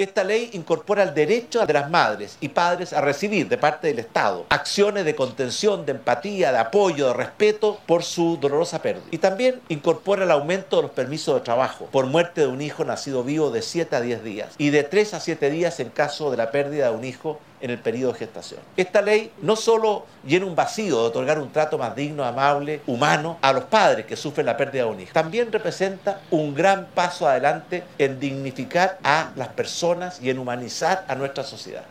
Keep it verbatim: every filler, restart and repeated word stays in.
Esta ley incorpora el derecho de las madres y padres a recibir de parte del Estado acciones de contención, de empatía, de apoyo, de respeto por su dolorosa pérdida. Y también incorpora el aumento de los permisos de trabajo por muerte de un hijo nacido vivo de siete a diez días y de tres a siete días en caso de la pérdida de un hijo en el periodo de gestación. Esta ley no solo llena un vacío de otorgar un trato más digno, amable, humano a los padres que sufren la pérdida de un hijo, también representa un gran paso adelante en dignificar a las personas y en humanizar a nuestra sociedad.